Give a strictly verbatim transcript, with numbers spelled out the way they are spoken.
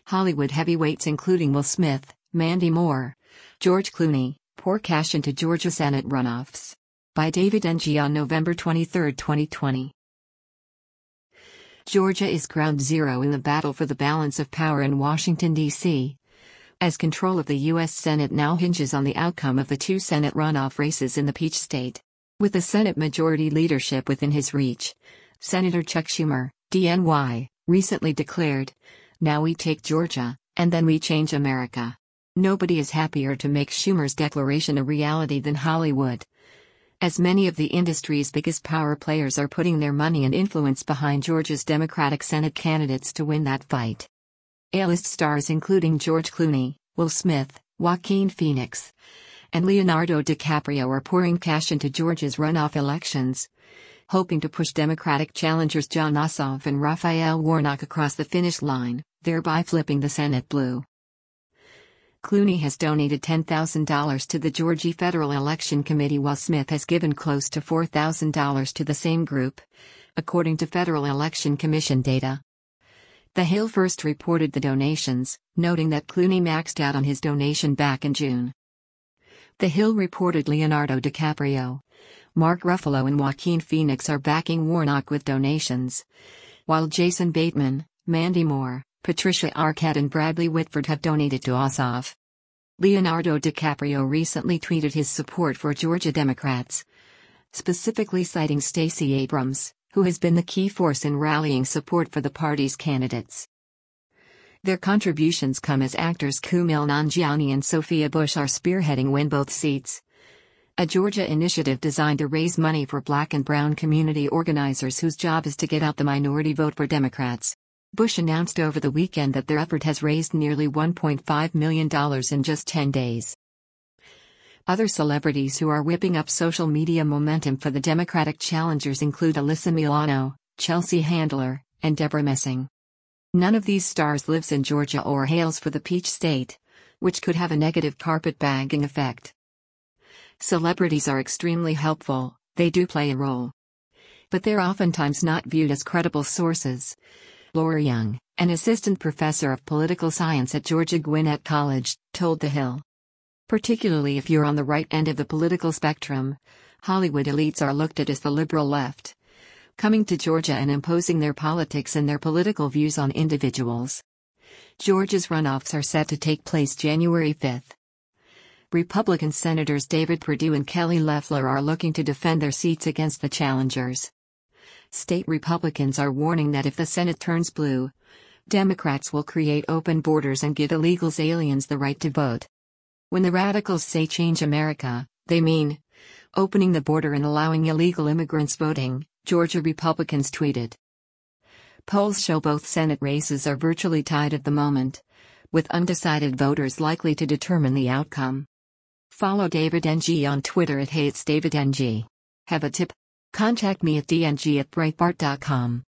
Hollywood heavyweights including Will Smith, Mandy Moore, George Clooney, pour cash into Georgia Senate runoffs. By David N G on November twenty-third, twenty twenty. Georgia is ground zero in the battle for the balance of power in Washington, D C, as control of the U S Senate now hinges on the outcome of the two Senate runoff races in the Peach State. With the Senate majority leadership within his reach, Senator Chuck Schumer, D N Y, recently declared, "Now we take Georgia, and then we change America." Nobody is happier to make Schumer's declaration a reality than Hollywood, as many of the industry's biggest power players are putting their money and influence behind Georgia's Democratic Senate candidates to win that fight. A-list stars including George Clooney, Will Smith, Joaquin Phoenix, and Leonardo DiCaprio are pouring cash into Georgia's runoff elections, hoping to push Democratic challengers Jon Ossoff and Raphael Warnock across the finish line, thereby flipping the Senate blue. Clooney has donated ten thousand dollars to the Georgia Federal Election Committee while Smith has given close to four thousand dollars to the same group, according to Federal Election Commission data. The Hill first reported the donations, noting that Clooney maxed out on his donation back in June. The Hill reported Leonardo DiCaprio, Mark Ruffalo and Joaquin Phoenix are backing Warnock with donations, while Jason Bateman, Mandy Moore, Patricia Arquette and Bradley Whitford have donated to Ossoff. Leonardo DiCaprio recently tweeted his support for Georgia Democrats, specifically citing Stacey Abrams, who has been the key force in rallying support for the party's candidates. Their contributions come as actors Kumail Nanjiani and Sophia Bush are spearheading Win Both Seats, a Georgia initiative designed to raise money for Black and Brown community organizers whose job is to get out the minority vote for Democrats. Bush announced over the weekend that their effort has raised nearly one point five million dollars in just ten days. Other celebrities who are whipping up social media momentum for the Democratic challengers include Alyssa Milano, Chelsea Handler, and Deborah Messing. None of these stars lives in Georgia or hails for the Peach State, which could have a negative carpetbagging effect. Celebrities are extremely helpful, they do play a role, but they're oftentimes not viewed as credible sources. Laura Young, an assistant professor of political science at Georgia Gwinnett College, told The Hill. Particularly if you're on the right end of the political spectrum, Hollywood elites are looked at as the liberal left, coming to Georgia and imposing their politics and their political views on individuals. Georgia's runoffs are set to take place January fifth. Republican Senators David Perdue and Kelly Loeffler are looking to defend their seats against the challengers. State Republicans are warning that if the Senate turns blue, Democrats will create open borders and give illegals aliens the right to vote. When the radicals say change America, they mean opening the border and allowing illegal immigrants voting, Georgia Republicans tweeted. Polls show both Senate races are virtually tied at the moment, with undecided voters likely to determine the outcome. Follow David N G on Twitter at Hey It's David N G. Have a tip? Contact me at d n g at breitbart dot com.